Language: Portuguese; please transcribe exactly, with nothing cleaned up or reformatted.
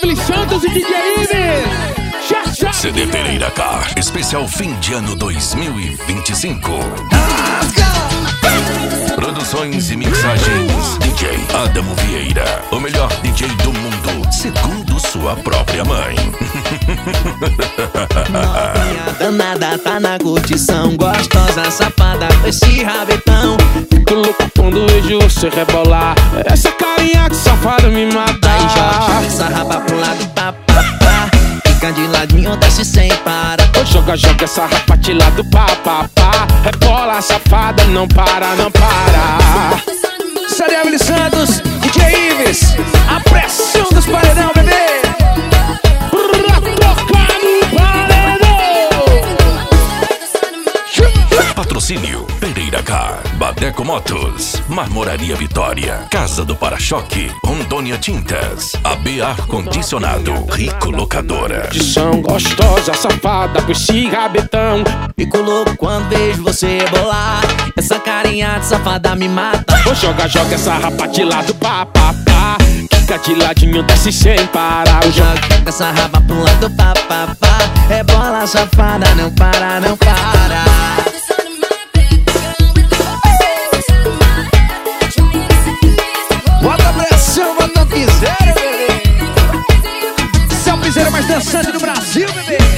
Evelyn Santos e D J Ives. C D Pereira Car, especial fim de ano dois mil e vinte e cinco. Produções e mixagens D J Adamo Vieira, o melhor D J do mundo, segundo sua própria mãe. Novinha danada, tá na curtição, gostosa, safada, com esse rabetão. Fico louco quando vejo você rebolar, essa carinha que safada me mata. Aí joga essa raba pro lado, pá, pá, pá. Fica de ladinho, desce sem parar. Oh, joga, joga essa rapa de lado, pá, pá, pá. Rebola, safada, não para, não para. Série Evelyn Santos, D J Ives, a pressão dos paredão, bebê. Pra tocar no paredão. Patrocínio Pereira Car, Badeco Motos, Marmoraria Vitória, Casa do Para-Choque, Rondônia Tintas, A B Ar Condicionado, Rico Locadora. De são gostosa, safada, com esse rabetão. Fico louco quando vejo você rebolar, essa carinha de safada me mata. Oh, joga, joga essa rapa de lado, pá, pá, pá. Fica de ladinho, desce sem parar. Oh, joga, joga essa raba pro lado, pá, pá, pá. Rebola, safada, não para, não para. Bota a pressão, bota o piseiro, bebê. Esse é o piseiro mais dançante do Brasil, bebê.